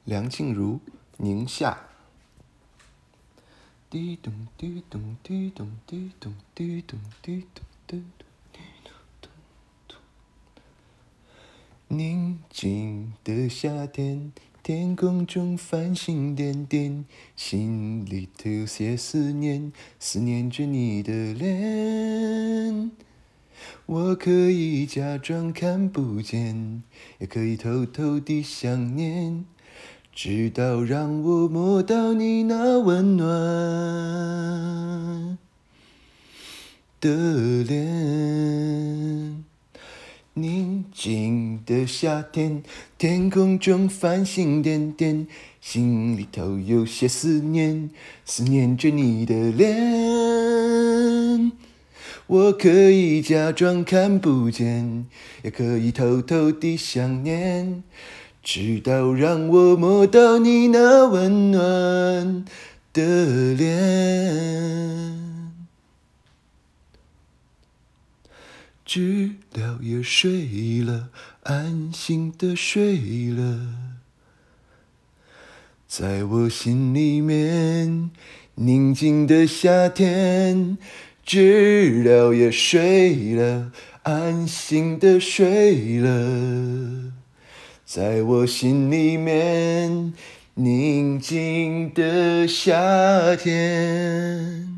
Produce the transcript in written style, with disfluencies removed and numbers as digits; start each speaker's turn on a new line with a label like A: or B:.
A: 梁静茹，宁夏。滴咚滴咚滴咚滴咚滴咚滴咚滴咚。宁静的夏天，天空中繁星点点，心里头有些思念，思念着你的脸。我可以假装看不见，也可以偷偷地想念，直到让我摸到你那温暖的脸。宁静的夏天，天空中繁星点点，心里头有些思念，思念着你的脸。我可以假装看不见，也可以偷偷地想念，直到让我摸到你那温暖的脸。知了也睡了，安心的睡了，在我心里面，宁静的夏天。知了也睡了，安心的睡了，在我心里面，宁静的夏天。